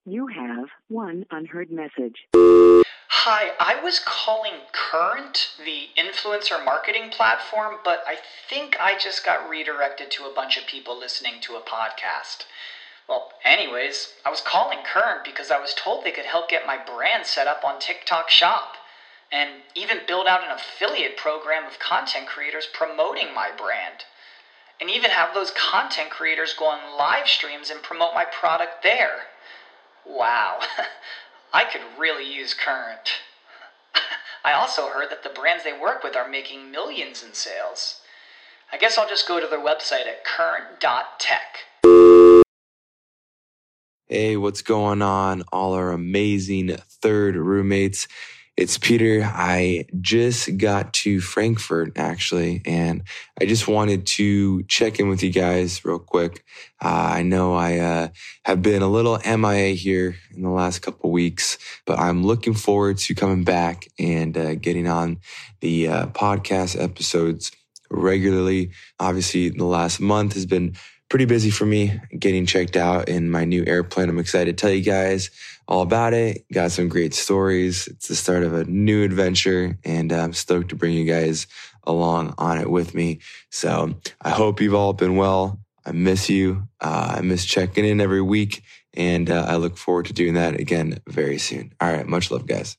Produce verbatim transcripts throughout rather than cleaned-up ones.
You have one unheard message. Hi, I was calling Current, the influencer marketing platform, but I think I just got redirected to a bunch of people listening to a podcast. Well, anyways, I was calling Current because I was told they could help get my brand set up on TikTok Shop, and even build out an affiliate program of content creators promoting my brand, and even have those content creators go on live streams and promote my product there. Wow, I could really use Current. I also heard that the brands they work with are making millions in sales. I guess I'll just go to their website at current dot tech. Hey, what's going on, all our amazing third roommates? It's Peter. I just got to Frankfurt, actually, and I just wanted to check in with you guys real quick. Uh, I know I uh, have been a little M I A here in the last couple weeks, but I'm looking forward to coming back and uh, getting on the uh, podcast episodes regularly. Obviously, the last month has been pretty busy for me getting checked out in my new airplane. I'm excited to tell you guys all about it. Got some great stories. It's the start of a new adventure, and I'm stoked to bring you guys along on it with me. So I hope you've all been well. I miss you. Uh, I miss checking in every week, and uh, I look forward to doing that again very soon. All right. Much love, guys.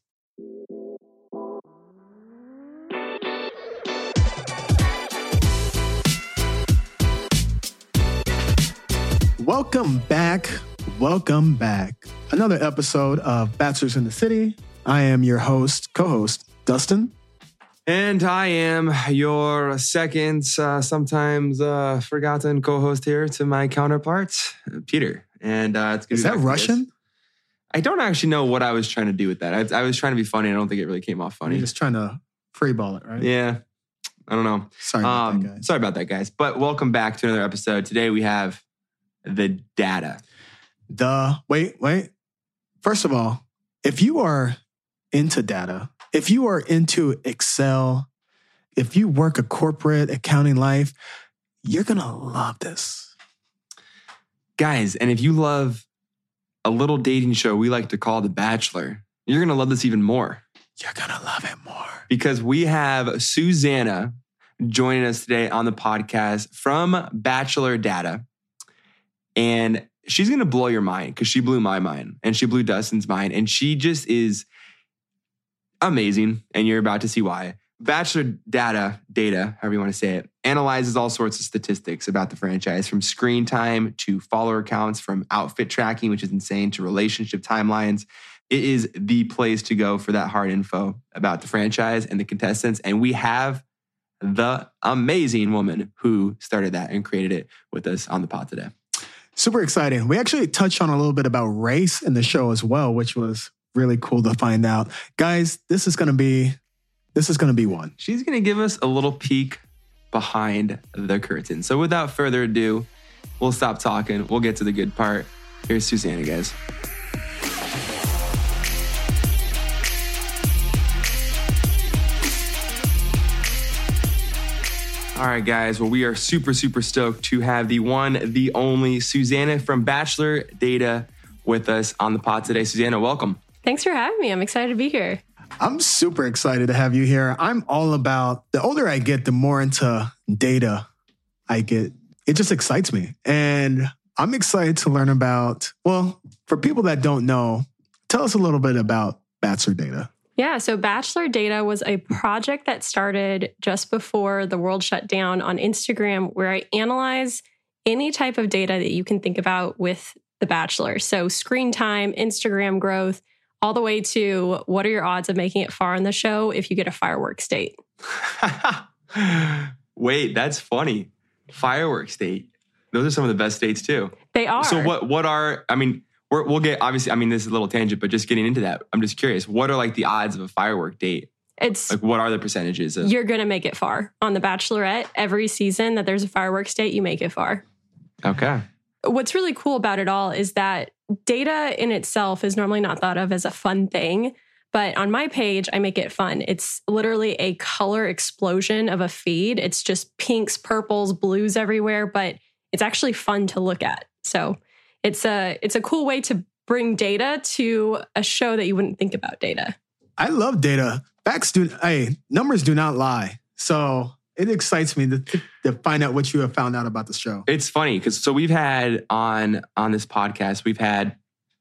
Welcome back. Welcome back. Another episode of Bachelors in the City. I am your host, co-host, Dustin. And I am your second, uh, sometimes uh, forgotten co-host here to my counterpart, Peter. And uh, it's Is that Russian? I don't actually know what I was trying to do with that. I, I was trying to be funny. I don't think it really came off funny. You're just trying to freeball it, right? Yeah. I don't know. Sorry about um, that, guys. Sorry about that, guys. But welcome back to another episode. Today we have the data. The, wait, wait. First of all, if you are into data, if you are into Excel, if you work a corporate accounting life, you're going to love this. Guys, and if you love a little dating show we like to call The Bachelor, you're going to love this even more. You're going to love it more. Because we have Susanna joining us today on the podcast from Bachelor Data. And she's going to blow your mind because she blew my mind and she blew Dustin's mind. And she just is amazing. And you're about to see why. Bachelor Data, data, however you want to say it, analyzes all sorts of statistics about the franchise, from screen time to follower counts, from outfit tracking, which is insane, to relationship timelines. It is the place to go for that hard info about the franchise and the contestants. And we have the amazing woman who started that and created it with us on the pod today. Super exciting. We actually touched on a little bit about race in the show as well, which was really cool to find out. Guys, this is going to be, this is going to be one. She's going to give us a little peek behind the curtain. So without further ado, we'll stop talking. We'll get to the good part. Here's Susanna, guys. All right, guys. Well, we are super, super stoked to have the one, the only Susanna from Bachelor Data with us on the pod today. Susanna, welcome. Thanks for having me. I'm excited to be here. I'm super excited to have you here. I'm all about, the older I get, the more into data I get. It just excites me. And I'm excited to learn about, well, for people that don't know, tell us a little bit about Bachelor Data. Yeah, so Bachelor Data was a project that started just before the world shut down on Instagram, where I analyze any type of data that you can think about with The Bachelor. So screen time, Instagram growth, all the way to what are your odds of making it far in the show if you get a fireworks date? Wait, that's funny. Fireworks date. Those are some of the best dates too. They are. So what, what are, I mean, We're, we'll get, obviously, I mean, this is a little tangent, but just getting into that, I'm just curious, what are like the odds of a firework date? It's like, what are the percentages of? You're going to make it far. On The Bachelorette, every season that there's a fireworks date, you make it far. Okay. What's really cool about it all is that data in itself is normally not thought of as a fun thing, but on my page, I make it fun. It's literally a color explosion of a feed. It's just pinks, purples, blues everywhere, but it's actually fun to look at. So It's a it's a cool way to bring data to a show that you wouldn't think about data. I love data. Facts do, hey, numbers do not lie. So it excites me to, to find out what you have found out about the show. It's funny because so we've had on on this podcast, we've had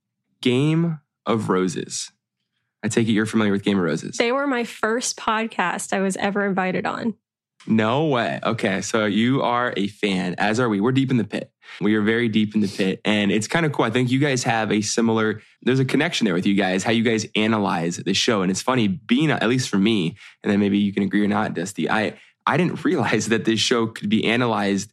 Game of Roses. I take it you're familiar with Game of Roses. They were my first podcast I was ever invited on. No way. Okay, so you are a fan, as are we. We're deep in the pit. We are very deep in the pit. And it's kind of cool. I think you guys have a similar, there's a connection there with you guys, how you guys analyze the show. And it's funny, being, at least for me, and then maybe you can agree or not, Dusty, I, I didn't realize that this show could be analyzed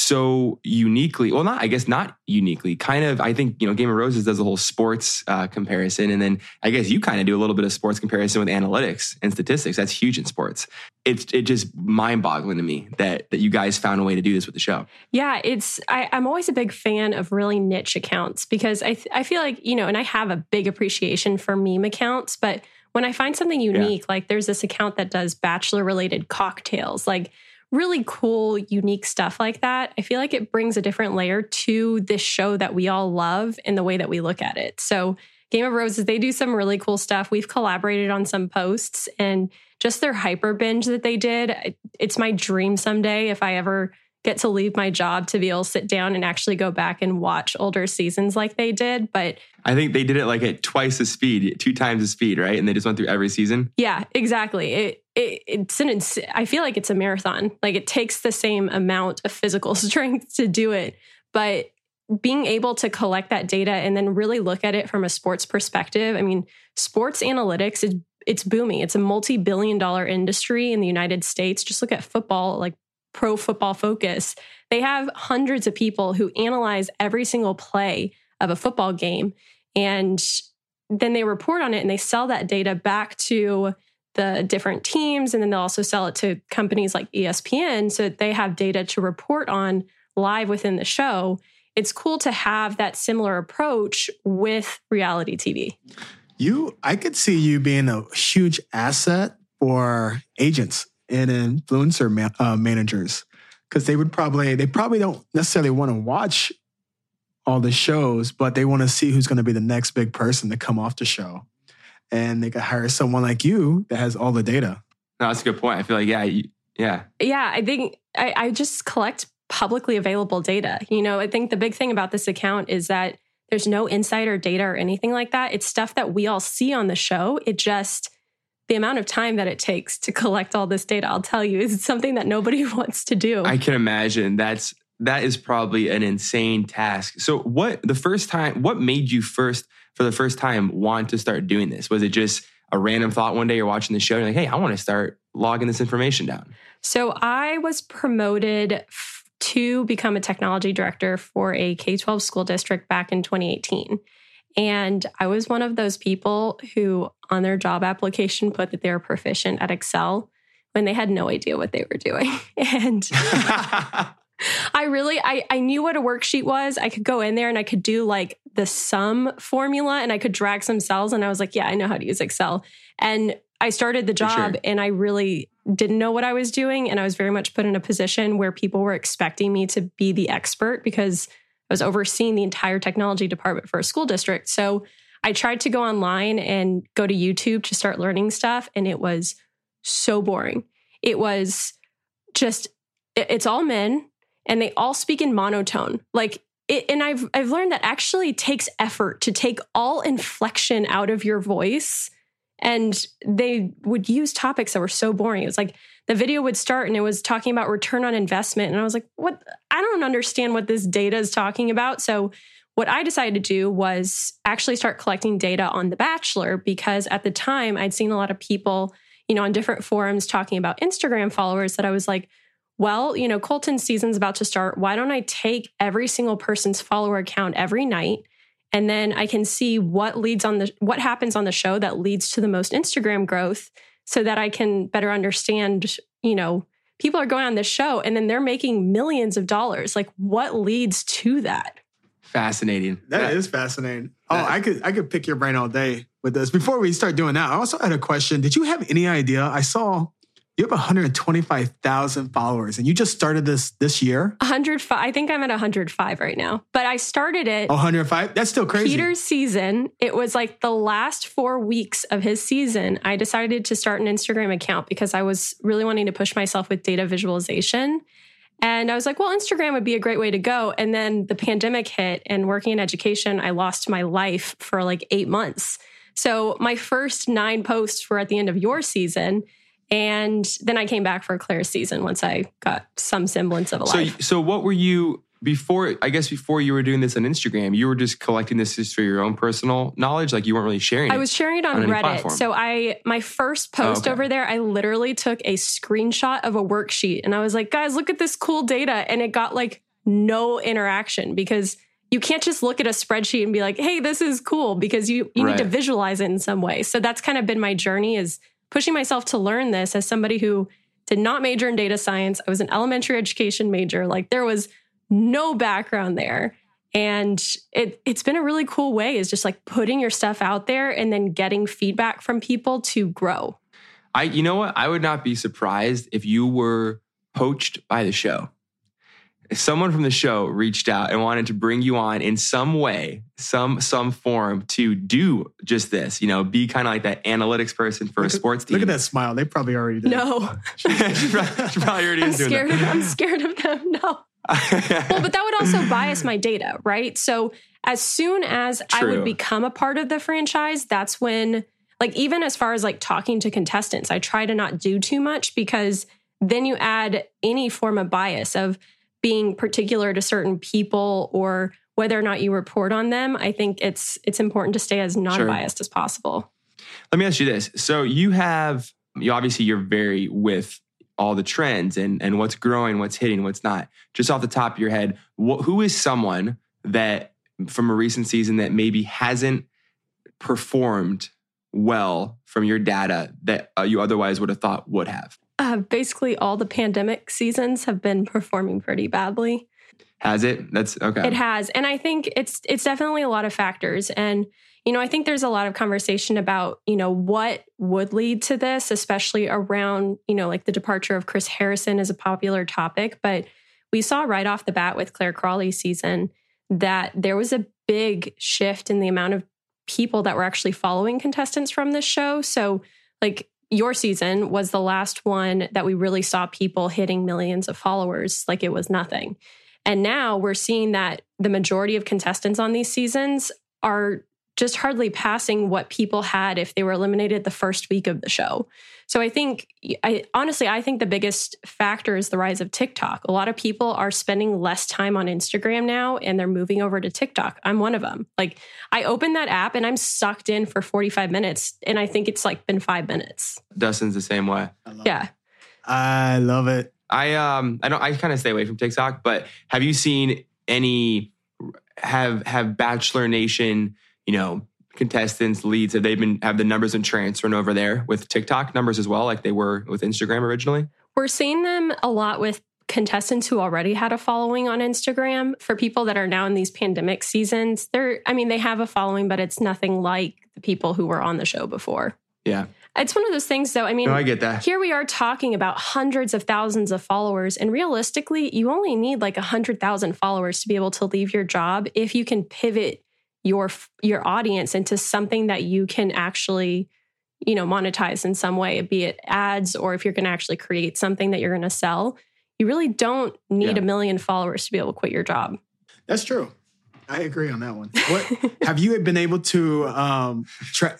so uniquely. Well, not, I guess not uniquely. Kind of, I think, you know, Game of Roses does a whole sports uh, comparison. And then I guess you kind of do a little bit of sports comparison with analytics and statistics. That's huge in sports. It's it just mind boggling to me that that you guys found a way to do this with the show. Yeah, it's, I, I'm always a big fan of really niche accounts because I, I feel like, you know, and I have a big appreciation for meme accounts, but when I find something unique, yeah. like there's this account that does bachelor related cocktails, like really cool, unique stuff like that. I feel like it brings a different layer to this show that we all love and the way that we look at it. So Game of Roses, they do some really cool stuff. We've collaborated on some posts and just their hyper binge that they did. It's my dream someday if I ever get to leave my job to be able to sit down and actually go back and watch older seasons like they did. But I think they did it like at twice the speed, two times the speed, right? And they just went through every season. Yeah, exactly. It, it it's an ins- I feel like it's a marathon. Like it takes the same amount of physical strength to do it, but being able to collect that data and then really look at it from a sports perspective. I mean, sports analytics is it's booming. It's a multi-billion dollar industry in the United States. Just look at football, like Pro Football Focus. They have hundreds of people who analyze every single play of a football game. And then they report on it and they sell that data back to the different teams. And then they'll also sell it to companies like E S P N so that they have data to report on live within the show. It's cool to have that similar approach with reality T V. You, I could see you being a huge asset for agents and influencer ma- uh, managers, because they would probably, they probably don't necessarily want to watch all the shows, but they want to see who's going to be the next big person to come off the show. And they could hire someone like you that has all the data. No, that's a good point. I feel like, yeah, you, yeah. Yeah, I think I, I just collect publicly available data. You know, I think the big thing about this account is that there's no insider data or anything like that. It's stuff that we all see on the show. It just, the amount of time that it takes to collect all this data, I'll tell you, is something that nobody wants to do. I can imagine. That's, that is probably an insane task. So what, the first time, what made you first, for the first time, want to start doing this? Was it just a random thought one day you're watching the show and you're like, hey, I want to start logging this information down? So I was promoted f- to become a technology director for a K twelve school district back in twenty eighteen. And I was one of those people who on their job application put that they were proficient at Excel when they had no idea what they were doing. And I really, I, I knew what a worksheet was. I could go in there and I could do like the sum formula and I could drag some cells. And I was like, yeah, I know how to use Excel. And I started the job sure. and I really didn't know what I was doing. And I was very much put in a position where people were expecting me to be the expert because I was overseeing the entire technology department for a school district. So I tried to go online and go to YouTube to start learning stuff. And it was so boring. It was just, it's all men and they all speak in monotone. Like, it, and I've I've learned that actually takes effort to take all inflection out of your voice. And they would use topics that were so boring. It was like the video would start and it was talking about return on investment. And I was like, what? I don't understand what this data is talking about. So what I decided to do was actually start collecting data on The Bachelor, because at the time I'd seen a lot of people, you know, on different forums talking about Instagram followers that I was like, well, you know, Colton's season's about to start. Why don't I take every single person's follower account every night? And then I can see what leads on the, what happens on the show that leads to the most Instagram growth so that I can better understand, you know, people are going on this show and then they're making millions of dollars. Like what leads to that? Fascinating. That, that is fascinating. Oh, that, I could, I could pick your brain all day with this. Before we start doing that, I also had a question. Did you have any idea? I saw You have one hundred twenty-five thousand followers, and you just started this this year? one hundred five. I think I'm at one hundred five right now. But I started it. Oh, one hundred five? That's still crazy. Peter's season. It was like the last four weeks of his season. I decided to start an Instagram account because I was really wanting to push myself with data visualization. And I was like, well, Instagram would be a great way to go. And then the pandemic hit, and working in education, I lost my life for like eight months. So my first nine posts were at the end of your season. And then I came back for Claire's season once I got some semblance of a So, life. so what were you before? I guess before you were doing this on Instagram, you were just collecting this just for your own personal knowledge. Like you weren't really sharing it. I was sharing it on, on any Reddit. platform. So I, my first post Oh, okay. over there, I literally took a screenshot of a worksheet, and I was like, guys, look at this cool data. And it got like no interaction, because you can't just look at a spreadsheet and be like, hey, this is cool, because you, you Right. need to visualize it in some way. So that's kind of been my journey, is pushing myself to learn this as somebody who did not major in data science. I was an elementary education major. Like there was no background there. And it, it's been a really cool way, is just like putting your stuff out there and then getting feedback from people to grow. I, you know what? I would not be surprised if you were poached by the show. If someone from the show reached out and wanted to bring you on in some way, some some form to do just this, you know, be kind of like that analytics person for Look a at- sports team. Look at that smile. They probably already did. No, she, probably, she probably already I'm is doing scared. that. I'm scared of them. No. Well, but that would also bias my data, right? So as soon as I True. would become a part of the franchise, that's when, like, even as far as like talking to contestants, I try to not do too much, because then you add any form of bias of being particular to certain people or whether or not you report on them. I think it's it's important to stay as non-biased as possible. Let me ask you this. So you have, you obviously you're very with all the trends and, and what's growing, what's hitting, what's not. Just off the top of your head, wh- who is someone that from a recent season that maybe hasn't performed well from your data that uh, you otherwise would have thought would have? Uh, basically, all the pandemic seasons have been performing pretty badly. Has it? That's okay. It has. And I think it's it's definitely a lot of factors. And, you know, I think there's a lot of conversation about, you know, what would lead to this, especially around, you know, like the departure of Chris Harrison is a popular topic. But we saw right off the bat with Claire Crawley's season that there was a big shift in the amount of people that were actually following contestants from this show. So, like, your season was the last one that we really saw people hitting millions of followers like it was nothing. And now we're seeing that the majority of contestants on these seasons are just hardly passing what people had if they were eliminated the first week of the show. So I think, I honestly, I think the biggest factor is the rise of TikTok. A lot of people are spending less time on Instagram now, and they're moving over to TikTok. I'm one of them. Like, I open that app and I'm sucked in for forty-five minutes, and I think it's like been five minutes. Dustin's the same way. I love Yeah. it. I love it. I um I don't I kind of stay away from TikTok, but have you seen any have have Bachelor Nation, you know, contestants, leads, have they been have the numbers been transferring over there with TikTok numbers as well, like they were with Instagram originally? We're seeing them a lot with contestants who already had a following on Instagram. For people that are now in these pandemic seasons, they're I mean, they have a following, but it's nothing like the people who were on the show before. Yeah. It's one of those things, though. I mean, No, I get that. here we are talking about hundreds of thousands of followers, and realistically, you only need like one hundred thousand followers to be able to leave your job if you can pivot your your audience into something that you can actually, you know, monetize in some way, be it ads, or if you're going to actually create something that you're going to sell. You really don't need Yeah. a million followers to be able to quit your job. That's true. I agree on that one. What have you been able to um, track?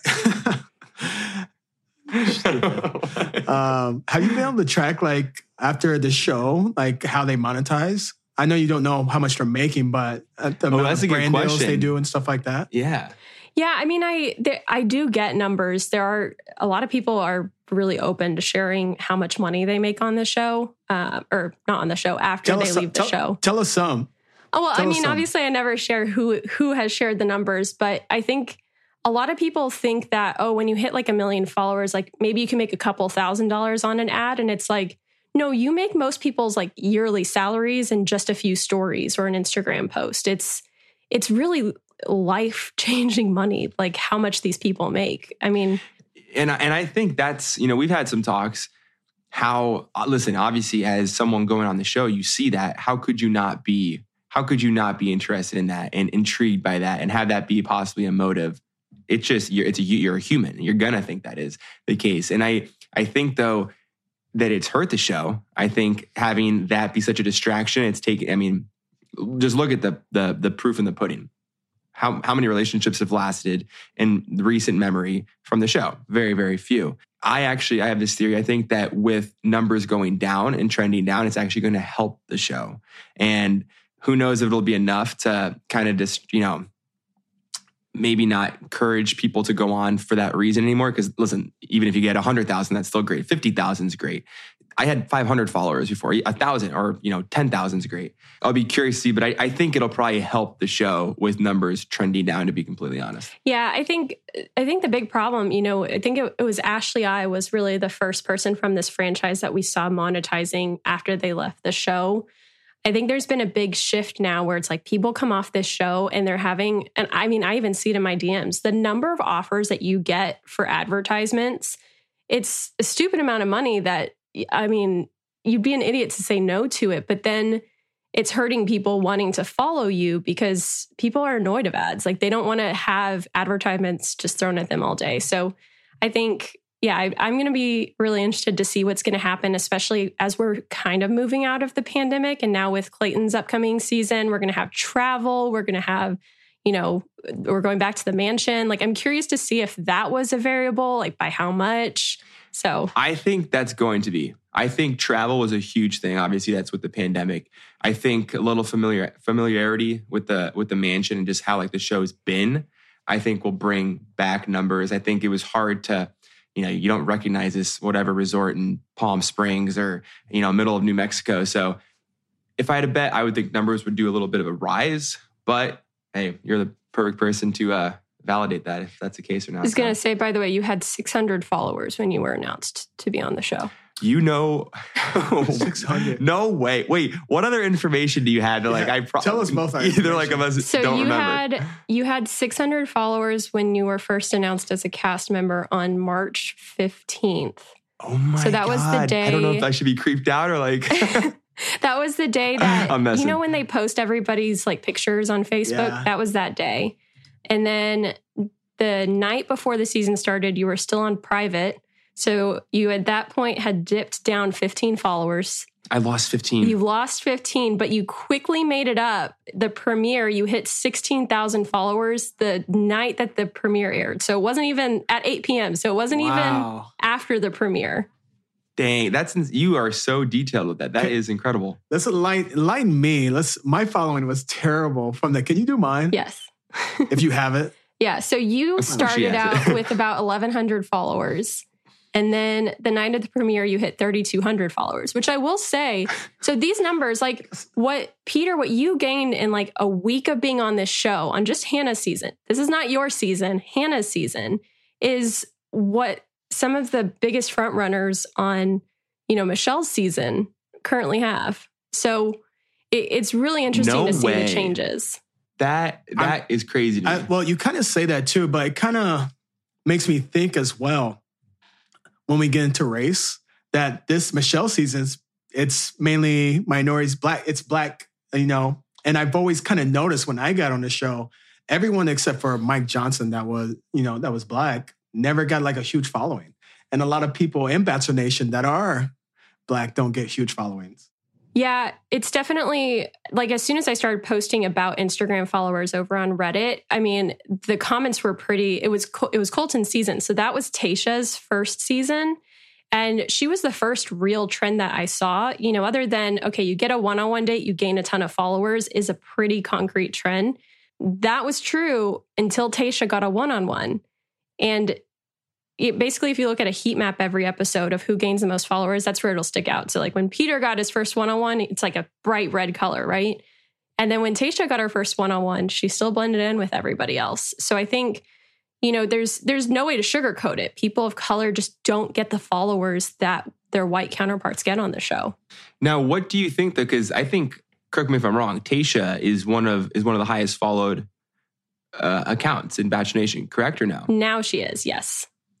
um, have you been able to track, like, after the show, like how they monetize? I know you don't know how much they're making, but uh, the amount that's of a good brand deals question. they do and stuff like that. Yeah. Yeah, I mean, I there, I do get numbers. There are a lot of people are really open to sharing how much money they make on the show, uh, or not on the show, after Tell they us, leave the tell, show. Tell us some. Oh, well, tell I us mean, some. obviously, I never share who who has shared the numbers, but I think a lot of people think that, oh, when you hit like a million followers, like maybe you can make a couple thousand dollars on an ad, and it's like, no, you make most people's like yearly salaries in just a few stories or an Instagram post. It's it's really life-changing money, like how much these people make. I mean, And I- and I think that's, you know, we've had some talks. how, listen, obviously as someone going on the show, you see that. How could you not be, how could you not be interested in that and intrigued by that and have that be possibly a motive? It's just, you're, it's a, you're a human. You're going to think that is the case. And I, I think though that it's hurt the show. I think having that be such a distraction, it's taken, I mean, just look at the, the, the proof in the pudding. How, how many relationships have lasted in recent memory from the show? Very, very few. I actually, I have this theory. I think that with numbers going down and trending down, it's actually going to help the show. And who knows if it'll be enough to kind of just, you know, maybe not encourage people to go on for that reason anymore. Because listen, even if you get one hundred thousand, that's still great. fifty thousand is great. I had five hundred followers before. one thousand or, you know, ten thousand is great. I'll be curious to see, but I, I think it'll probably help the show with numbers trending down, to be completely honest. Yeah, I think I think the big problem, you know, I think it, it was Ashley I was really the first person from this franchise that we saw monetizing after they left the show. I think there's been a big shift now where it's like people come off this show and they're having, and I mean, I even see it in my D Ms, the number of offers that you get for advertisements, it's a stupid amount of money that, I mean, you'd be an idiot to say no to it, but then it's hurting people wanting to follow you because people are annoyed of ads. Like they don't want to have advertisements just thrown at them all day. So I think, yeah, I, I'm going to be really interested to see what's going to happen, especially as we're kind of moving out of the pandemic. And now with Clayton's upcoming season, we're going to have travel. We're going to have, you know, we're going back to the mansion. Like, I'm curious to see if that was a variable, like by how much. So I think that's going to be. I think travel was a huge thing. Obviously, that's with the pandemic. I think a little familiar familiarity with the with the mansion and just how like the show's been, I think will bring back numbers. I think it was hard to, you know, you don't recognize this whatever resort in Palm Springs or, you know, middle of New Mexico. So if I had to bet, I would think numbers would do a little bit of a rise. But hey, you're the perfect person to uh, validate that if that's the case or not. I was going to say, by the way, you had six hundred followers when you were announced to be on the show. You know, six hundred. No way. Wait, what other information do you have? Like, Yeah, I pro- tell us both. Either like of us So don't you remember. had you had six hundred followers when you were first announced as a cast member on March fifteenth. Oh my god! So that was the day- I don't know if I should be creeped out or like. That was the day that, I'm messing. you know, when they post everybody's like pictures on Facebook, Yeah. that was that day. And then the night before the season started, you were still on private. So you at that point had dipped down fifteen followers. I lost fifteen. You lost fifteen, but you quickly made it up. The premiere, you hit sixteen thousand followers the night that the premiere aired. So it wasn't even at eight p.m. So it wasn't Wow. even after the premiere. Dang, that's you are so detailed with that. That is incredible. Let's enlighten, enlighten me. Let's. My following was terrible from that. Can you do mine? Yes. If you have it. Yeah. So you She started has out it. with about eleven hundred followers. And then the night of the premiere, you hit thirty-two hundred followers, which I will say. So these numbers, like what, Peter, what you gained in like a week of being on this show on just Hannah's season, this is not your season, Hannah's season, is what some of the biggest front runners on, you know, Michelle's season currently have. So it, it's really interesting No to see way. the changes. That that I'm- is crazy to me. I, well, you kind of say that too, but it kind of makes me think as well when we get into race that this Michelle season's it's mainly minorities, black. It's black, you know. And I've always kind of noticed when I got on the show, everyone except for Mike Johnson, that was you know that was black, never got like a huge following. And a lot of people in Bachelor Nation that are black don't get huge followings. Yeah, it's definitely like as soon as I started posting about Instagram followers over on Reddit, I mean, the comments were pretty, it was it was Colton's season. So that was Tayshia's first season. And she was the first real trend that I saw, you know, other than, okay, you get a one-on-one date, you gain a ton of followers is a pretty concrete trend. That was true until Tayshia got a one-on-one. And it, basically, if you look at a heat map every episode of who gains the most followers, that's where it'll stick out. So like when Peter got his first one-on-one, it's like a bright red color, right? And then when Tayshia got her first one-on-one, she still blended in with everybody else. So I think, you know, there's there's no way to sugarcoat it. People of color just don't get the followers that their white counterparts get on the show. Now, what do you think? Because I think, correct me if I'm wrong, Tayshia is one of is one of the highest followed uh, accounts in Bachelor Nation, correct or no? Now she is, yes.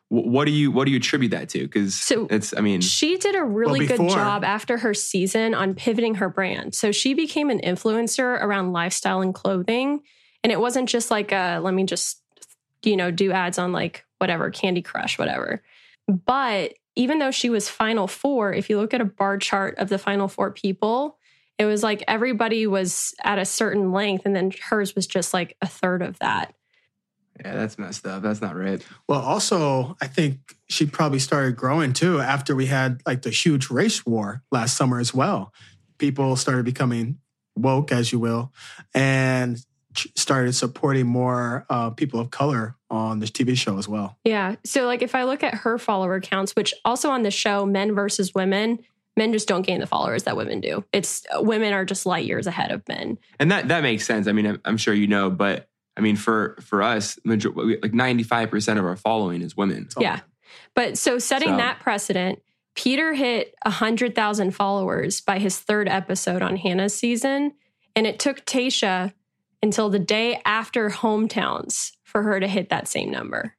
what do you what do you attribute that to? Because So it's, I mean, she did a really Well, good before- job after her season on pivoting her brand. So she became an influencer around lifestyle and clothing. And it wasn't just like, a, let me just, you know, do ads on like whatever, Candy Crush, whatever. But even though she was Final Four, if you look at a bar chart of the Final Four people, it was like everybody was at a certain length and then hers was just like a third of that. yeah, that's messed up. That's not right. Well, also, I think she probably started growing too after we had like the huge race war last summer as well. People started becoming woke, as you will, and started supporting more uh, people of color on this T V show as well. Yeah. So like if I look at her follower counts, which also on the show, men versus women, men just don't gain the followers that women do. It's women are just light years ahead of men. And that that makes sense. I mean, I'm, I'm sure you know, but I mean, for for us, major, like ninety-five percent of our following is women. Yeah. But so setting So- that precedent, Peter hit one hundred thousand followers by his third episode on Hannah's season. And it took Tayshia until the day after Hometowns for her to hit that same number.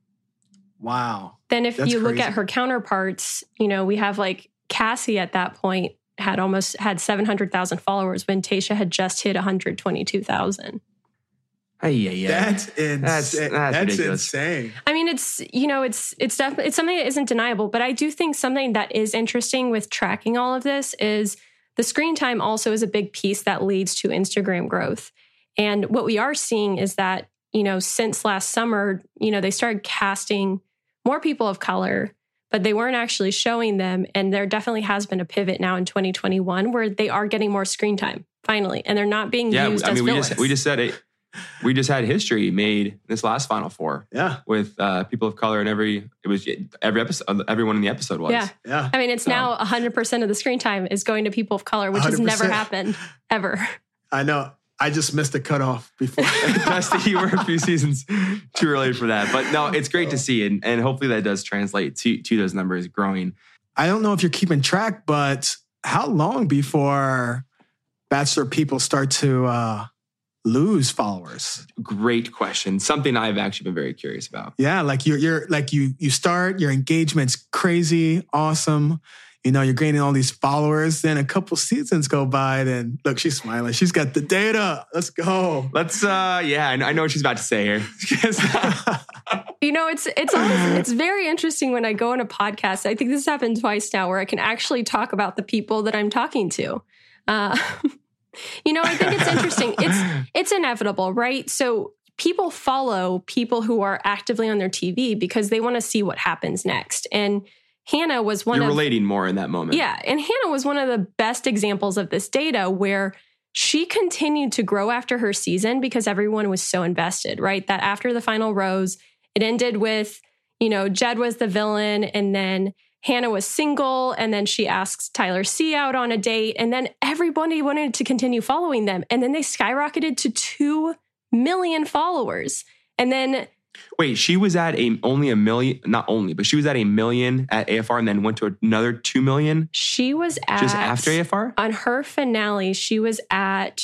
Wow. Then if That's you look crazy. at her counterparts, you know, we have like Cassie at that point had almost had seven hundred thousand followers when Tayshia had just hit one hundred twenty-two thousand. Hey, yeah, yeah. That's insane. That's- That's, that's ridiculous. insane. I mean, it's, you know, it's, it's definitely, it's something that isn't deniable, but I do think something that is interesting with tracking all of this is the screen time also is a big piece that leads to Instagram growth. And what we are seeing is that, you know, since last summer, you know, they started casting more people of color, but they weren't actually showing them. And there definitely has been a pivot now in twenty twenty-one where they are getting more screen time finally, and they're not being Yeah, used I as mean, we villains. just we just said it. We just had history made this last Final Four Yeah. with uh, people of color, and every it was every episode, everyone in the episode was. Yeah. Yeah. I mean, it's now one hundred percent of the screen time is going to people of color, which has one hundred never percent. happened ever. I know. I just missed the cutoff before. Dusty, you were a few seasons too early for that, but no, it's great to see, and, and hopefully that does translate to to those numbers growing. I don't know if you're keeping track, but how long before Bachelor people start to uh, lose followers? Great question. Something I've actually been very curious about. Yeah, like you're you're like you you start, your engagement's crazy, awesome. You know, you're gaining all these followers. Then a couple seasons go by. Then look, she's smiling. She's got the data. Let's go. Let's, uh, yeah, I know, I know what she's about to say here. You know, it's it's always, it's very interesting when I go on a podcast. I think this has happened twice now, where I can actually talk about the people that I'm talking to. Uh, you know, I think it's interesting. It's it's inevitable, right? So people follow people who are actively on their T V because they want to see what happens next. And Hannah was one You're of relating more in that moment. Yeah. And Hannah was one of the best examples of this data where she continued to grow after her season because everyone was so invested, right? That after the final rose, it ended with, you know, Jed was the villain and then Hannah was single and then she asks Tyler C out on a date and then everybody wanted to continue following them. And then they skyrocketed to two million followers. And then Wait, she was at a only a million, not only, but she was at a million at A F R and then went to another two million she was at just after A F R? on her finale, she was at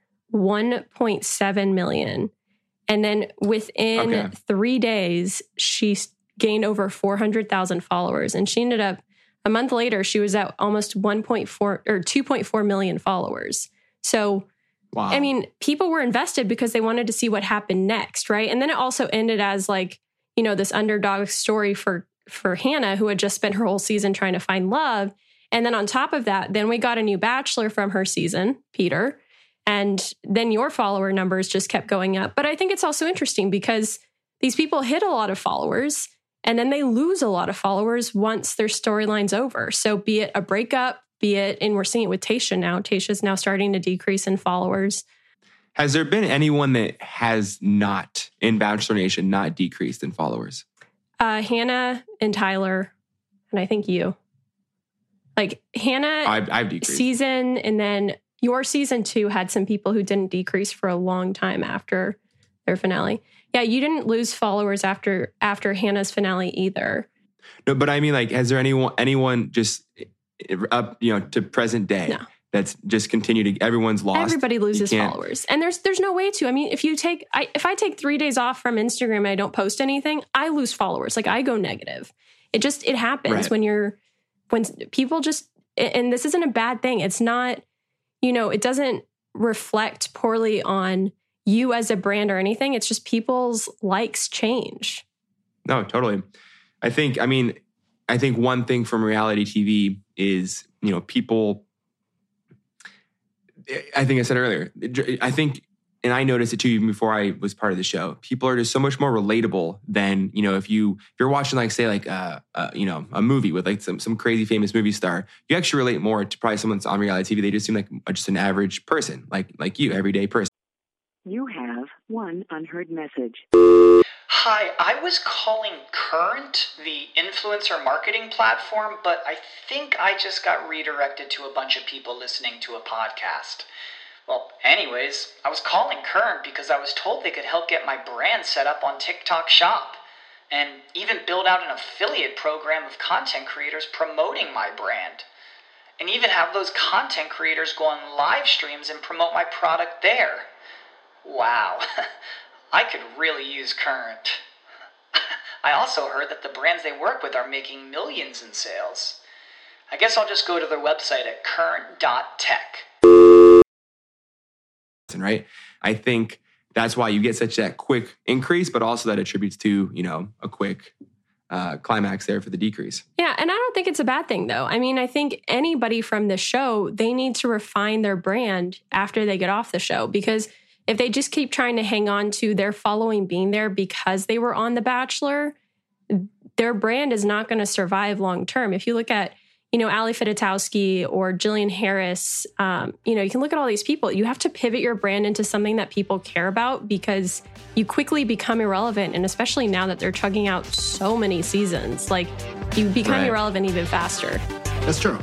one point seven million. And then within Okay. three days, she gained over four hundred thousand followers. And she ended up, a month later, she was at almost one point four or two point four million followers. So, Wow. I mean, people were invested because they wanted to see what happened next, right? And then it also ended as like, you know, this underdog story for for Hannah, who had just spent her whole season trying to find love. And then on top of that, then we got a new bachelor from her season, Peter. And then your follower numbers just kept going up. But I think it's also interesting because these people hit a lot of followers and then they lose a lot of followers once their storyline's over. So be it a breakup, be it, and we're seeing it with Tayshia now. Tayshia's now starting to decrease in followers. Has there been anyone that has not, in Bachelor Nation, not decreased in followers? Uh, Hannah and Tyler, and I think you. Like Hannah I've, I've decreased. season, and then your season two had some people who didn't decrease for a long time after their finale. Yeah, you didn't lose followers after after Hannah's finale either. No, but I mean, like, has there anyone anyone just up, you know, to present day No. that's just continue to, everyone's lost. Everybody loses You can't- followers. And there's there's no way to. I mean, if you take I, if I take three days off from Instagram and I don't post anything, I lose followers. Like I go negative. It just it happens Right. when you're when people just and this isn't a bad thing. It's not, you know, it doesn't reflect poorly on you as a brand or anything. It's just people's likes change. No, totally. I think, I mean, I think one thing from reality T V is, you know, people, I think I said earlier, I think, and I noticed it too, even before I was part of the show, people are just so much more relatable than, you know, if you, if you're watching like, say like, uh, uh, you know, a movie with like some, some crazy famous movie star, you actually relate more to probably someone that's on reality T V. They just seem like just an average person, like, like you, everyday person. You have one unheard message. Hi, I was calling Current, the influencer marketing platform, but I think I just got redirected to a bunch of people listening to a podcast. Well, anyways, I was calling Current because I was told they could help get my brand set up on TikTok Shop and even build out an affiliate program of content creators promoting my brand. And even have those content creators go on live streams and promote my product there. Wow, I could really use Current. I also heard that the brands they work with are making millions in sales. I guess I'll just go to their website at current dot tech. Right? I think that's why you get such that quick increase, but also that attributes to, you know, a quick uh, climax there for the decrease. Yeah, and I don't think it's a bad thing though. I mean, I think anybody from the show, they need to refine their brand after they get off the show, because if they just keep trying to hang on to their following being there because they were on The Bachelor, their brand is not going to survive long term. If you look at, you know, Ali Fedotowsky or Jillian Harris, um, you know, you can look at all these people. You have to pivot your brand into something that people care about because you quickly become irrelevant. And especially now that they're chugging out so many seasons, like you become Right. irrelevant even faster. That's true.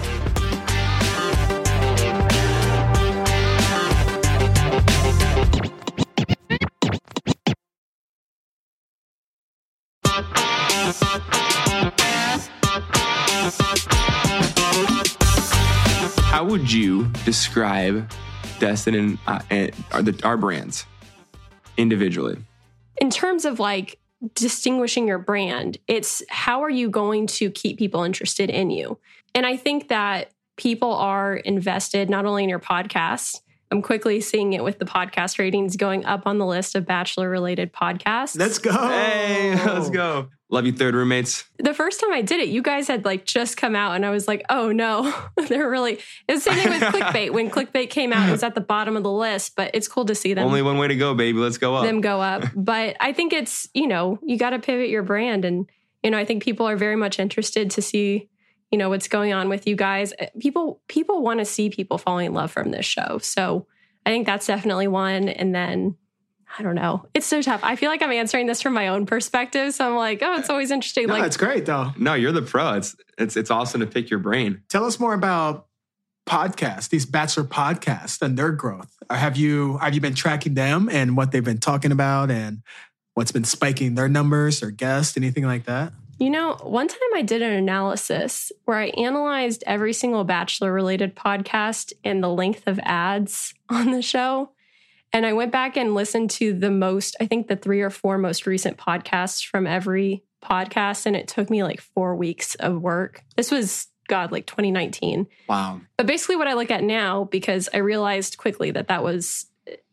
How would you describe Destin and, uh, and our, the, our brands individually? In terms of like distinguishing your brand, it's how are you going to keep people interested in you? And I think that people are invested not only in your podcast. I'm quickly seeing it with the podcast ratings going up on the list of Bachelor-related podcasts. Let's go. Hey, let's go. Love you, third roommates. The first time I did it, you guys had like just come out and I was like, oh no, they're really, it was the same thing with Clickbait. When Clickbait came out, it was at the bottom of the list, but it's cool to see them. Only one way to go, baby. Let's go up. them go up. But I think it's, you know, you got to pivot your brand. And, you know, I think people are very much interested to see, you know, what's going on with you guys. People, people want to see people falling in love from this show. So I think that's definitely one. And then, I don't know. It's so tough. I feel like I'm answering this from my own perspective. So I'm like, oh, it's always interesting. No, like, it's great though. No, you're the pro. It's it's it's awesome to pick your brain. Tell us more about podcasts, these Bachelor podcasts and their growth. Have you have you been tracking them and what they've been talking about and what's been spiking their numbers or guests, anything like that? You know, one time I did an analysis where I analyzed every single Bachelor-related podcast and the length of ads on the show. And I went back and listened to the most, I think the three or four most recent podcasts from every podcast. And it took me like four weeks of work. This was, God, like twenty nineteen. Wow. But basically what I look at now, because I realized quickly that that was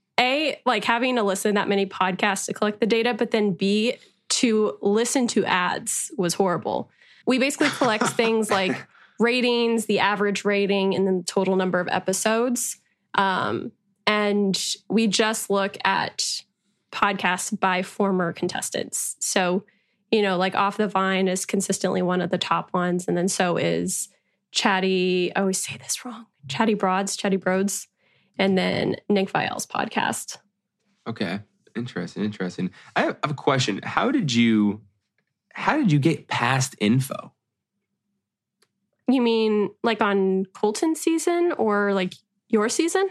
A, like having to listen to that many podcasts to collect the data, but then B, to listen to ads was horrible. We basically collect things like ratings, the average rating, and then the total number of episodes. Um, and we just look at podcasts by former contestants. So, you know, like Off the Vine is consistently one of the top ones. And then so is Chatty, I always say this wrong, Chatty Broads, Chatty Broads, and then Nick Viall's podcast. Okay. Interesting. Interesting. I have a question. How did you, how did you get past info? You mean like on Colton's season or like your season?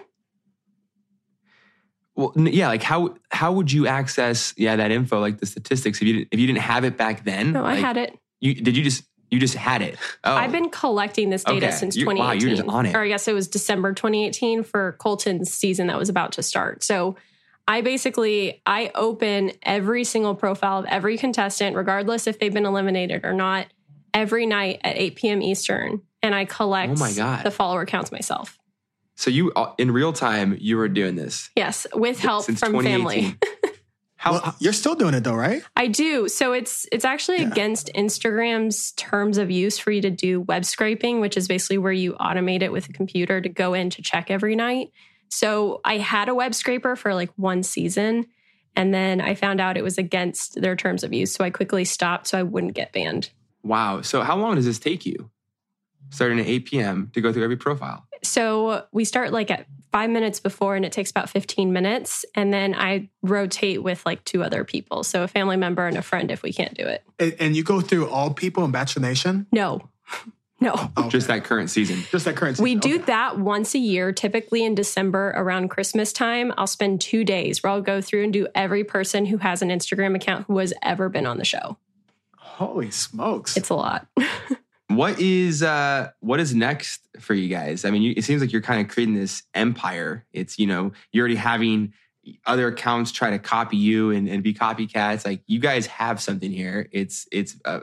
Well, n- yeah. Like how, how would you access, yeah, that info, like the statistics, if you didn't, if you didn't have it back then? No, I like, had it. You, did you just, You just had it. Oh. I've been collecting this data Okay. since You- twenty eighteen. wow, you're just on it. Or I guess it was December twenty eighteen for Colton's season that was about to start. So I basically, I open every single profile of every contestant, regardless if they've been eliminated or not, every night at eight p.m. Eastern. And I collect Oh my God. the follower counts myself. So you, uh, in real time, you were doing this. Yes, with help Since from twenty family. eighteen. How, Well, you're still doing it though, right? I do. So it's it's actually Yeah. against Instagram's terms of use for you to do web scraping, which is basically where you automate it with a computer to go in to check every night. So I had a web scraper for like one season, and then I found out it was against their terms of use. So I quickly stopped so I wouldn't get banned. wow. So how long does this take you? Starting at eight p.m. to go through every profile? So we start like at five minutes before, and it takes about fifteen minutes. And then I rotate with like two other people. So a family member and a friend if we can't do it. And, and you go through all people in Bachelor Nation? No, no. Okay. Just that current season. Just that current We season. do Okay. that once a year, typically in December around Christmas time. I'll spend two days where I'll go through and do every person who has an Instagram account who has ever been on the show. Holy smokes. It's a lot. What is uh what is next for you guys? I mean, you, it seems like you're kind of creating this empire. It's, you know, you're already having other accounts try to copy you and, and be copycats. Like, you guys have something here. It's it's uh,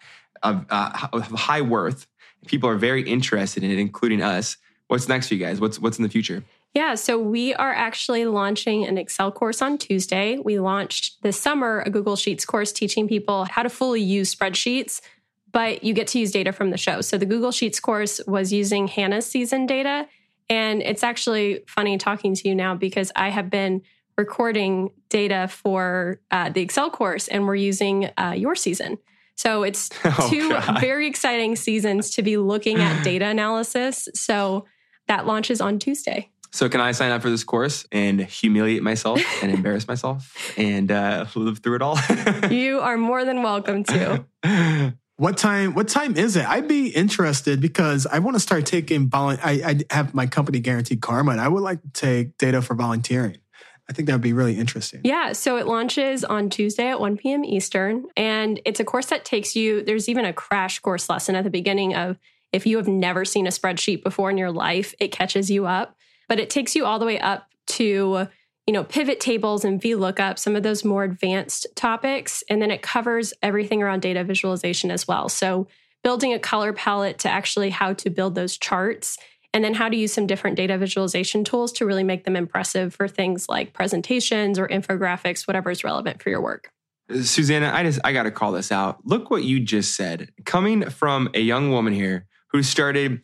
of, uh, of high worth. People are very interested in it, including us. What's next for you guys? What's what's in the future? Yeah, so we are actually launching an Excel course on Tuesday. We launched this summer a Google Sheets course teaching people how to fully use spreadsheets, but you get to use data from the show. So the Google Sheets course was using Hannah's season data. And it's actually funny talking to you now because I have been recording data for uh, the Excel course, and we're using uh, your season. So it's Oh, two God. very exciting seasons to be looking at data analysis. So that launches on Tuesday. So can I sign up for this course and humiliate myself and embarrass myself and uh, live through it all? You are more than welcome to. What time? What time is it? I'd be interested because I want to start taking. Volu- I, I have my company Guaranteed Karma, and I would like to take data for volunteering. I think that would be really interesting. Yeah, so it launches on Tuesday at one p.m. Eastern, and it's a course that takes you, there's even a crash course lesson at the beginning of if you have never seen a spreadsheet before in your life, it catches you up. But it takes you all the way up to, you know, pivot tables and VLOOKUP, some of those more advanced topics. And then it covers everything around data visualization as well. So building a color palette to actually how to build those charts, and then how to use some different data visualization tools to really make them impressive for things like presentations or infographics, whatever is relevant for your work. Susanna, I just I got to call this out. Look what you just said. Coming from a young woman here who started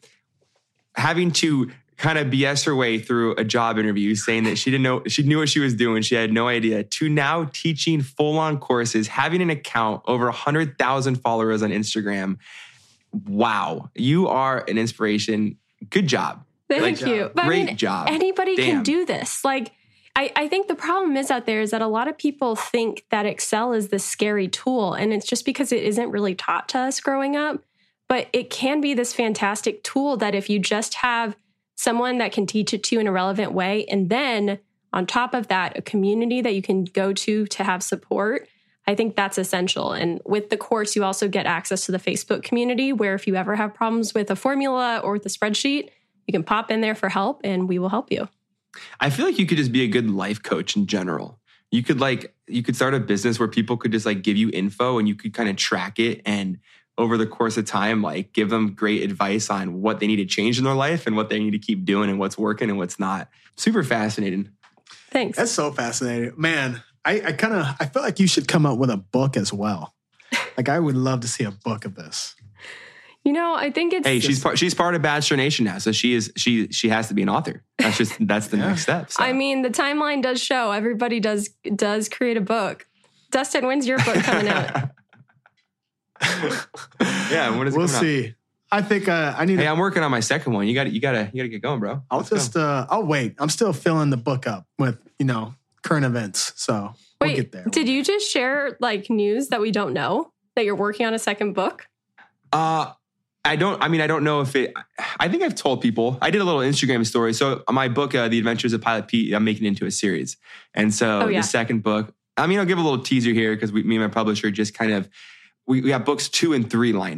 having to kind of B S her way through a job interview, saying that she didn't know, she knew what she was doing, she had no idea, to now teaching full-on courses, having an account, over one hundred thousand followers on Instagram. Wow. You are an inspiration. Good job. Thank Like, you. But great I mean, job. anybody Damn. can do this. Like, I, I think the problem is out there is that a lot of people think that Excel is this scary tool, and it's just because it isn't really taught to us growing up. But it can be this fantastic tool that if you just have someone that can teach it to you in a relevant way, and then on top of that, a community that you can go to to have support, I think that's essential. And with the course, you also get access to the Facebook community where if you ever have problems with a formula or with a spreadsheet, you can pop in there for help and we will help you. I feel like you could just be a good life coach in general. You could like, you could start a business where people could just like give you info and you could kind of track it, and over the course of time, like give them great advice on what they need to change in their life and what they need to keep doing and what's working and what's not. Super fascinating. Thanks. That's so fascinating, man. I, I kind of I feel like you should come up with a book as well. Like I would love to see a book of this. You know, I think it's Hey, she's part she's part of Bachelor Nation now, so she is she she has to be an author. That's just that's the Yeah. next step. so. I mean, the timeline does show everybody does does create a book. Dustin, when's your book coming out? yeah, when is it We'll coming out? see. I think uh, I need. Hey, to, I'm working on my second one. You got to you got to you got to get going, bro. I'll Let's go. just. Uh, I'll wait. I'm still filling the book up with you know current events. So we'll Wait, get there. did you just share like news that we don't know that you're working on a second book? Uh, I don't, I mean, I don't know if it, I think I've told people, I did a little Instagram story. So my book, uh, The Adventures of Pilot Pete, I'm making it into a series. And so Oh, yeah. the second book, I mean, I'll give a little teaser here because we, me and my publisher just kind of, we, we got books two and three lined up.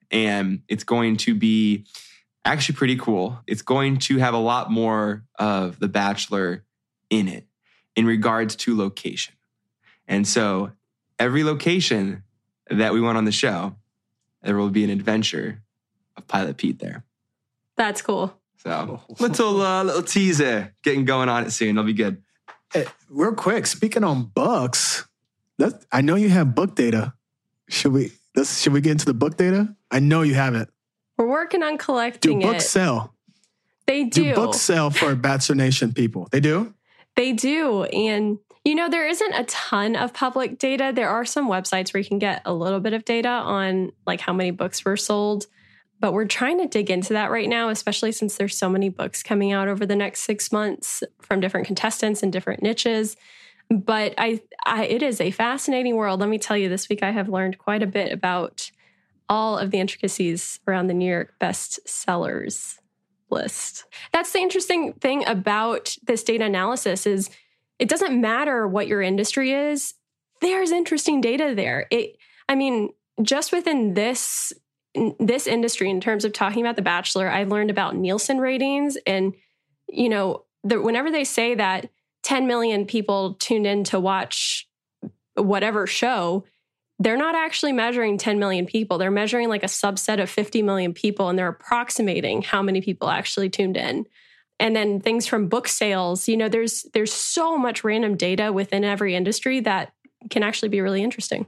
And it's going to be actually pretty cool. It's going to have a lot more of The Bachelor in it in regards to location. And so every location that we went on the show, there will be an adventure of Pilot Pete there. That's cool. So little uh, little teaser getting going on it soon. It'll be good. Hey, real quick, speaking on books, that, I know you have book data. Should we let's, should we get into the book data? I know you have it. We're working on collecting do it. books sell? They do. Do books sell for Bachelor Nation people? They do? They do. And, you know, there isn't a ton of public data. There are some websites where you can get a little bit of data on like how many books were sold. But we're trying to dig into that right now, especially since there's so many books coming out over the next six months from different contestants and different niches. But I, I, it is a fascinating world. Let me tell you, this week I have learned quite a bit about all of the intricacies around the New York bestsellers list. That's the interesting thing about this data analysis is it doesn't matter what your industry is. There's interesting data there. It, I mean, just within this this industry, in terms of talking about The Bachelor, I've learned about Nielsen ratings. And, you know, the, whenever they say that ten million people tuned in to watch whatever show, they're not actually measuring ten million people. They're measuring like a subset of fifty million people, and they're approximating how many people actually tuned in. And then things from book sales, you know, there's there's so much random data within every industry that can actually be really interesting.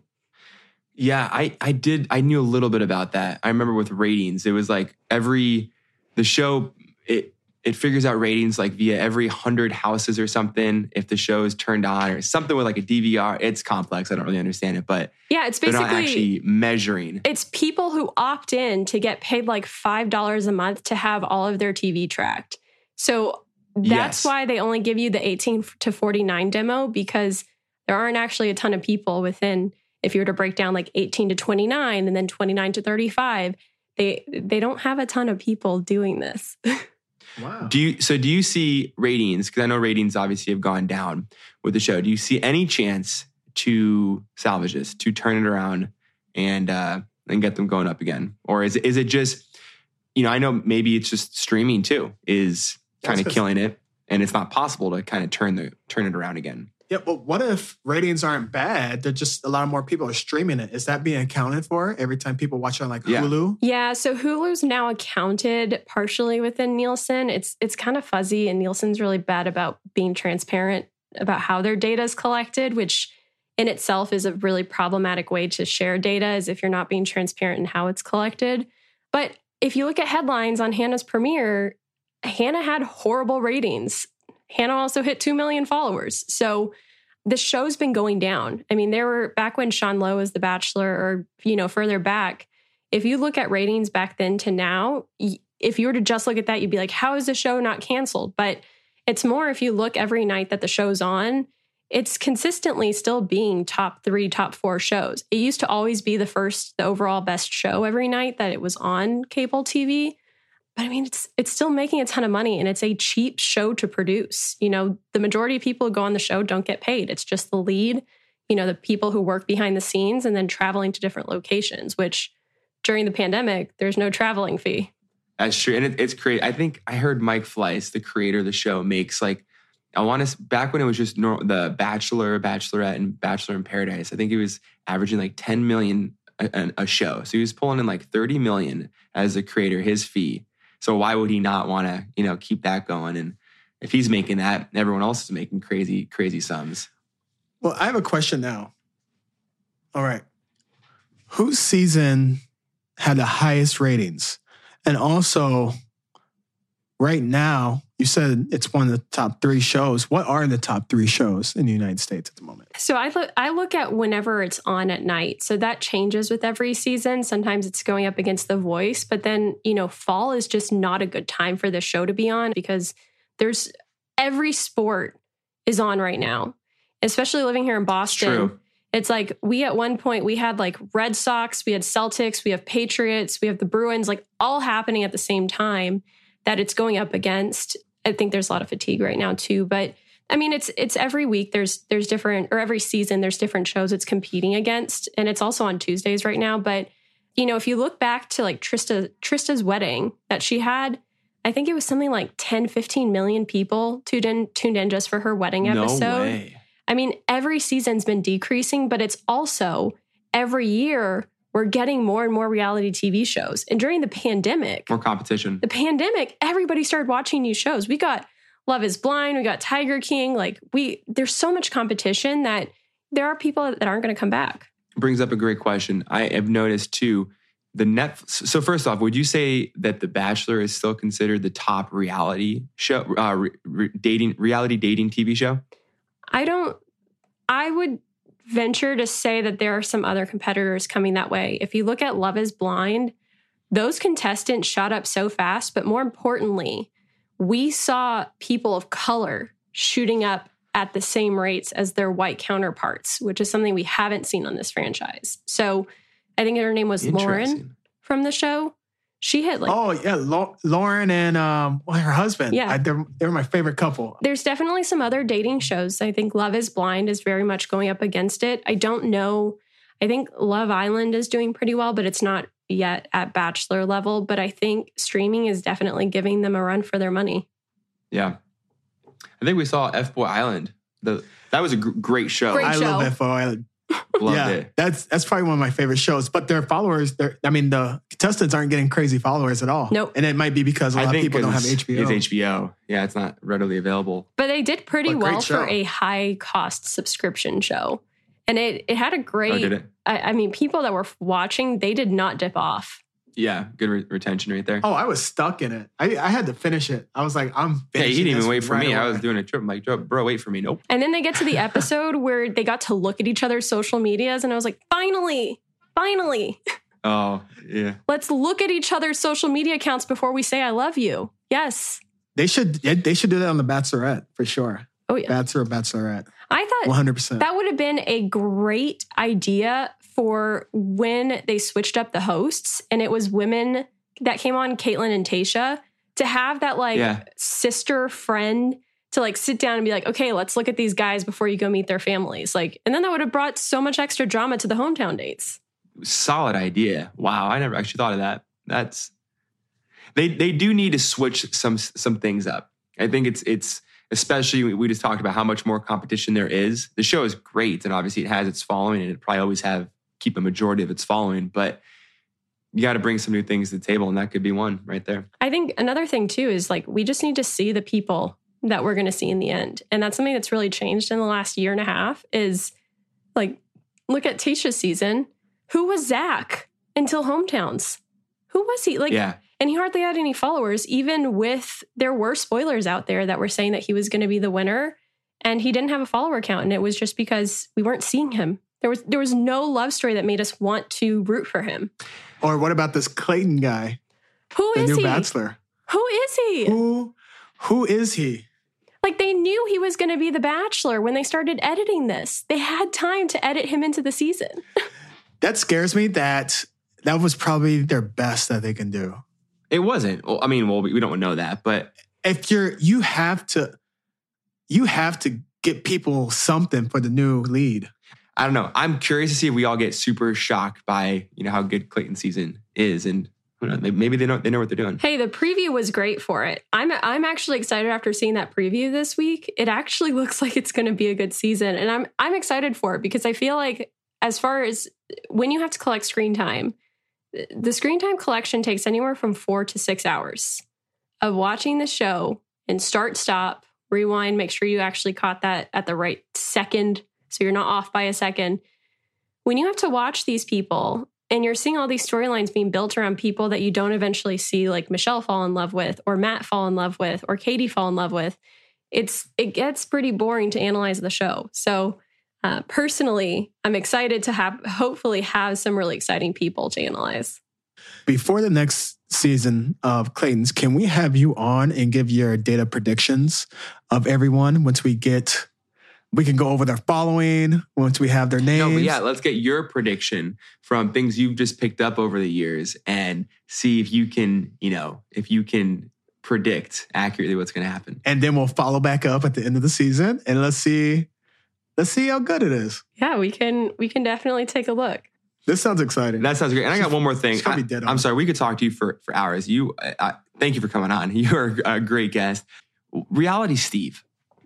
Yeah, I, I did. I knew a little bit about that. I remember with ratings, it was like every, the show, it it figures out ratings like via every hundred houses or something. If the show is turned on or something with like a D V R, it's complex. I don't really understand it, but yeah, it's basically they're not actually measuring. It's people who opt in to get paid like five dollars a month to have all of their T V tracked. So that's yes. why they only give you the eighteen to forty-nine demo, because there aren't actually a ton of people within. If you were to break down like eighteen to twenty-nine and then twenty-nine to thirty-five, they they don't have a ton of people doing this. Wow. Do you so do you see ratings, because I know ratings obviously have gone down with the show. Do you see any chance to salvage this, to turn it around and uh, and get them going up again? Or is it, is it just, you know, I know maybe it's just streaming too is kind of killing it, and it's not possible to kind of turn the turn it around again. Yeah, but what if ratings aren't bad? They're just a lot more people are streaming it. Is that being accounted for every time people watch it on like Yeah. Hulu? Yeah, so Hulu's now accounted partially within Nielsen. It's it's kind of fuzzy, and Nielsen's really bad about being transparent about how their data is collected, which in itself is a really problematic way to share data, is if you're not being transparent in how it's collected. But if you look at headlines on Hannah's premiere, Hannah had horrible ratings. Hannah also hit two million followers. So the show's been going down. I mean, there were, back when Sean Lowe was The Bachelor, or, you know, further back, if you look at ratings back then to now, if you were to just look at that, you'd be like, how is the show not canceled? But it's more if you look every night that the show's on, it's consistently still being top three, top four shows. It used to always be the first, the overall best show every night that it was on cable T V. But I mean, it's it's still making a ton of money, and it's a cheap show to produce. You know, the majority of people who go on the show don't get paid. It's just the lead, you know, the people who work behind the scenes and then traveling to different locations, which during the pandemic, there's no traveling fee. That's true. And it, it's great. I think I heard Mike Fleiss, the creator of the show, makes like, I want to, back when it was just nor, the Bachelor, Bachelorette, and Bachelor in Paradise, I think he was averaging like ten million a, a show. So he was pulling in like thirty million as a creator, his fee. So why would he not want to, you know, keep that going? And if he's making that, everyone else is making crazy, crazy sums. Well, I have a question now. All right. Whose season had the highest ratings? And also, right now, you said it's one of the top three shows. What are the top three shows in the United States at the moment? So I look, I look at whenever it's on at night. So that changes with every season. Sometimes it's going up against The Voice, but then, you know, fall is just not a good time for the show to be on, because there's every sport is on right now, especially living here in Boston. True. It's like we at one point, we had like Red Sox, we had Celtics, we have Patriots, we have the Bruins, like all happening at the same time that it's going up against. I think there's a lot of fatigue right now too, but I mean, it's it's every week there's there's different, or every season there's different shows it's competing against, and it's also on Tuesdays right now. But you know, if you look back to like Trista, Trista's wedding that she had, I think it was something like ten, fifteen million people tuned in, tuned in just for her wedding episode. No way. I mean, every season's been decreasing, but it's also every year we're getting more and more reality T V shows. And during the pandemic, More competition. the pandemic, everybody started watching new shows. We got Love is Blind, we got Tiger King. Like we, there's so much competition that there are people that aren't going to come back. Brings up a great question. I have noticed too, the net. So first off, would you say that The Bachelor is still considered the top reality show, uh, re, re, dating reality dating T V show? I don't, I would venture to say that there are some other competitors coming that way. If you look at Love is Blind, those contestants shot up so fast, but more importantly, we saw people of color shooting up at the same rates as their white counterparts, which is something we haven't seen on this franchise. So I think her name was Lauren from the show. She had like... Oh, yeah. Lauren and um, well, her husband. Yeah. I, they're, they're my favorite couple. There's definitely some other dating shows. I think Love is Blind is very much going up against it. I don't know. I think Love Island is doing pretty well, but it's not yet at Bachelor level. But I think streaming is definitely giving them a run for their money. Yeah. I think we saw F-Boy Island. The, that was a gr- great show. Great I show. love F O Island. Loved yeah, it. that's that's probably one of my favorite shows. But their followers, they're, I mean, the contestants aren't getting crazy followers at all. Nope. And it might be because a I lot of think people don't have it's- H B O. It's H B O. Yeah, it's not readily available. But they did pretty But great well show. for a high cost subscription show. And it, it had a great, Oh, did it? I, I mean, people that were watching, they did not dip off. Yeah, good re- retention right there. Oh, I was stuck in it. I, I had to finish it. I was like, I'm yeah, finishing he didn't this even wait for right me. I away. was doing a trip. I'm like, bro, wait for me. Nope. And then they get to the episode where they got to look at each other's social medias. And I was like, finally, finally, Oh, yeah. let's look at each other's social media accounts before we say I love you. Yes. They should they should do that on The Bachelorette for sure. Oh, yeah. Bachelor, Bachelorette. I thought one hundred percent. that would have been a great idea for when they switched up the hosts and it was women that came on, Caitlyn and Tayshia, to have that like Yeah. sister friend to like sit down and be like, okay, let's look at these guys before you go meet their families. Like, and then that would have brought so much extra drama to the hometown dates. Solid idea. Wow, I never actually thought of that. That's they they do need to switch some some things up. I think it's it's especially we just talked about how much more competition there is. The show is great, and obviously it has its following, and it probably always have keep a majority of its following. But you got to bring some new things to the table, and that could be one right there. I think another thing too is like we just need to see the people that we're going to see in the end. And that's something that's really changed in the last year and a half is like, look at Tayshia's season. Who was Zach until Hometowns? Who was he? Like, Yeah. and he hardly had any followers, even with, there were spoilers out there that were saying that he was going to be the winner and he didn't have a follower count. And it was just because we weren't seeing him. There was, there was no love story that made us want to root for him. Or what about this Clayton guy, Who the is new he? Bachelor? Who is he? Who who is he? Like they knew he was going to be the Bachelor when they started editing this. They had time to edit him into the season. That scares me that that was probably their best that they can do. It wasn't. Well, I mean, well, we don't know that, but If you're you have to you have to get people something for the new lead. I don't know. I'm curious to see if we all get super shocked by, you know, how good Clayton's season is. And who knows, maybe they know they know what they're doing. Hey, the preview was great for it. I'm I'm actually excited after seeing that preview this week. It actually looks like it's going to be a good season, and I'm I'm excited for it because I feel like as far as when you have to collect screen time, the screen time collection takes anywhere from four to six hours of watching the show and start, stop, rewind, make sure you actually caught that at the right second so you're not off by a second. When you have to watch these people and you're seeing all these storylines being built around people that you don't eventually see, like Michelle fall in love with, or Matt fall in love with, or Katie fall in love with, it's it gets pretty boring to analyze the show. So uh, personally, I'm excited to have hopefully have some really exciting people to analyze. Before the next season of Clayton's, can we have you on and give your data predictions of everyone once we get, we can go over their following, once we have their names. No, but yeah, let's get your prediction from things you've just picked up over the years and see if you can, you know, if you can predict accurately what's going to happen. And then we'll follow back up at the end of the season and let's see, let's see how good it is. Yeah, we can we can definitely take a look. This sounds exciting. That sounds great. And I got one more thing. She's gonna be dead on I, I'm it. sorry, we could talk to you for, for hours. You, I, I, thank you for coming on. You're a great guest. Reality Steve,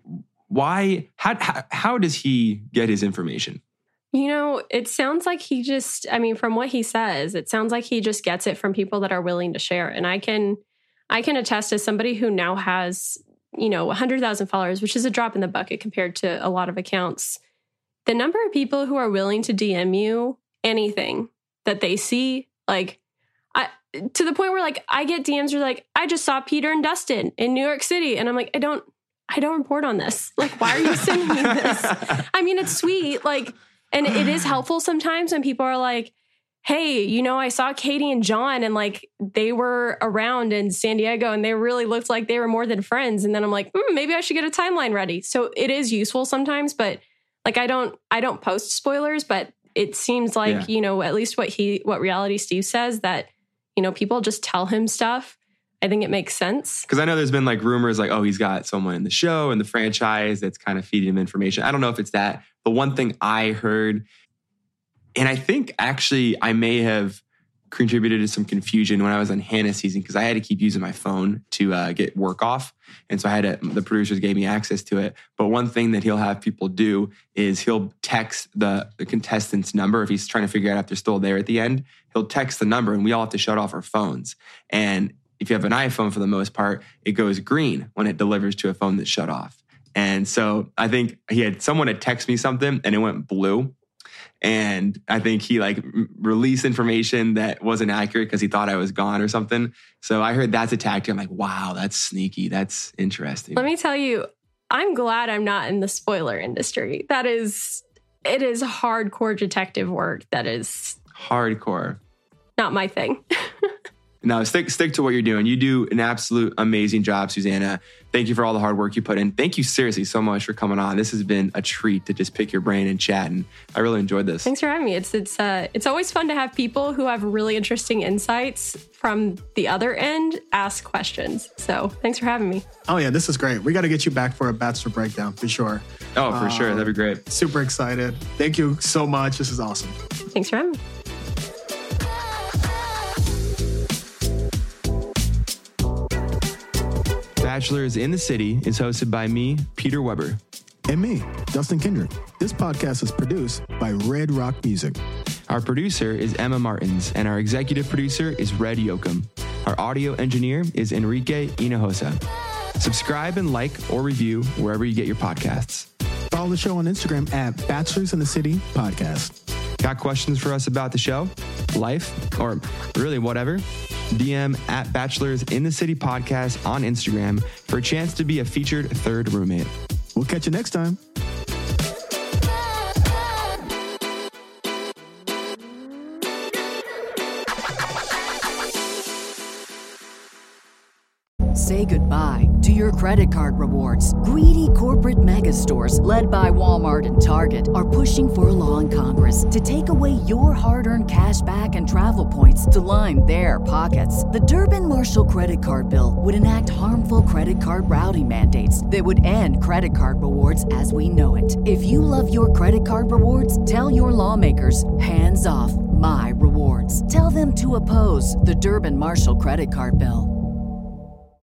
why, how, how, how does he get his information? You know, it sounds like he just, I mean, from what he says, it sounds like he just gets it from people that are willing to share. And I can, I can attest as somebody who now has, you know, one hundred thousand followers, which is a drop in the bucket compared to a lot of accounts. The number of people who are willing to D M you anything that they see, like, I, to the point where like I get D Ms where like, I just saw Peter and Dustin in New York City. And I'm like, I don't, I don't report on this. Like, why are you sending me this? I mean, it's sweet. Like, and it is helpful sometimes when people are like, hey, you know, I saw Katie and John and like they were around in San Diego and they really looked like they were more than friends. And then I'm like, mm, maybe I should get a timeline ready. So it is useful sometimes, but like, I don't, I don't post spoilers, but it seems like, yeah. you know, at least what he, what Reality Steve says, that, you know, people just tell him stuff. I think it makes sense. Because I know there's been like rumors like, oh, he's got someone in the show and the franchise that's kind of feeding him information. I don't know if it's that. But one thing I heard, and I think actually I may have contributed to some confusion when I was on Hannah's season, because I had to keep using my phone to uh, get work off. And so I had to, the producers gave me access to it. But one thing that he'll have people do is he'll text the, the contestant's number. If he's trying to figure out if they're still there at the end, he'll text the number and we all have to shut off our phones. And if you have an iPhone, for the most part, it goes green when it delivers to a phone that's shut off. And so I think he had someone had text me something and it went blue. And I think he like released information that wasn't accurate because he thought I was gone or something. So I heard that's a tactic. I'm like, wow, that's sneaky. That's interesting. Let me tell you, I'm glad I'm not in the spoiler industry. That is, it is hardcore detective work. That is hardcore. Not my thing. No, stick stick to what you're doing. You do an absolute amazing job, Susanna. Thank you for all the hard work you put in. Thank you seriously so much for coming on. This has been a treat to just pick your brain and chat, and I really enjoyed this. Thanks for having me. It's it's uh, it's always fun to have people who have really interesting insights from the other end ask questions. So thanks for having me. Oh yeah, this is great. We got to get you back for a Bachelor breakdown for sure. Oh, for uh, sure. That'd be great. Super excited. Thank you so much. This is awesome. Thanks for having me. Bachelors in the City is hosted by me, Peter Weber. And me, Dustin Kendrick. This podcast is produced by Red Rock Music. Our producer is Emma Martins, and our executive producer is Red Yoakum. Our audio engineer is Enrique Hinojosa. Subscribe and like or review wherever you get your podcasts. Follow the show on Instagram at Bachelors in the City Podcast. Got questions for us about the show, life, or really whatever? D M at Bachelors in the City Podcast on Instagram for a chance to be a featured third roommate. We'll catch you next time. Say goodbye to your credit card rewards. Greedy corporate mega stores, led by Walmart and Target, are pushing for a law in Congress to take away your hard-earned cash back and travel points to line their pockets. The Durbin-Marshall credit card bill would enact harmful credit card routing mandates that would end credit card rewards as we know it. If you love your credit card rewards, tell your lawmakers, hands off my rewards. Tell them to oppose the Durbin-Marshall credit card bill.